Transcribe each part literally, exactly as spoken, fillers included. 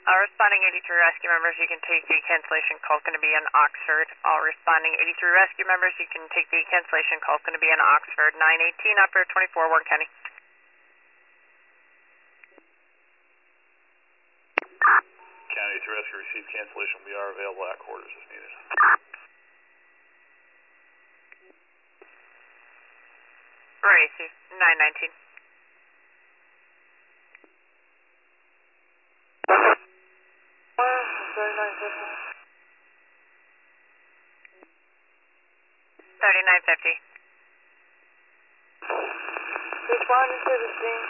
All responding eighty-three rescue members, you can take the cancellation call. It's going to be in Oxford. All responding eighty-three rescue members, you can take the cancellation call. It's going to be in Oxford. nine eighteen, operator twenty-four, Warren County. County to rescue received cancellation. We are available at quarters if needed. Racy, nine nineteen. thirty-nine fifty. Responding to the scene.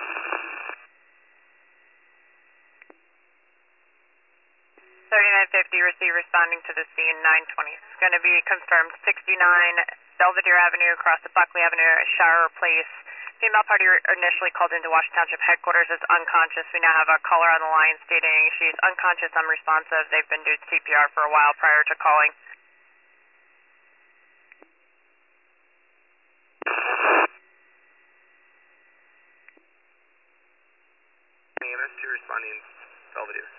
thirty-nine fifty, receive responding to the scene, nine twenty. It's going to be confirmed sixty-nine Belvedere Avenue across the Buckley Avenue, Shower Place. Female party initially called into Washington Township headquarters is unconscious. We now have a caller on the line stating she's unconscious, unresponsive. They've been doing C P R for a while prior to calling. E M S two responding Belvedere.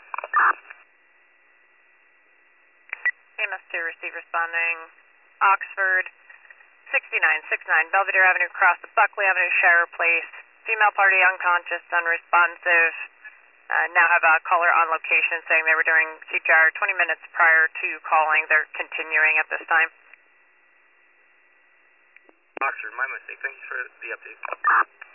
E M S two receive responding Oxford. sixty-nine sixty-nine Belvedere Avenue across the Buckley Avenue, Shire Place. Female party unconscious, unresponsive. Uh, now have a caller on location saying they were doing C P R twenty minutes prior to calling. They're continuing at this time. Oxford, my mistake. Thank you for the update.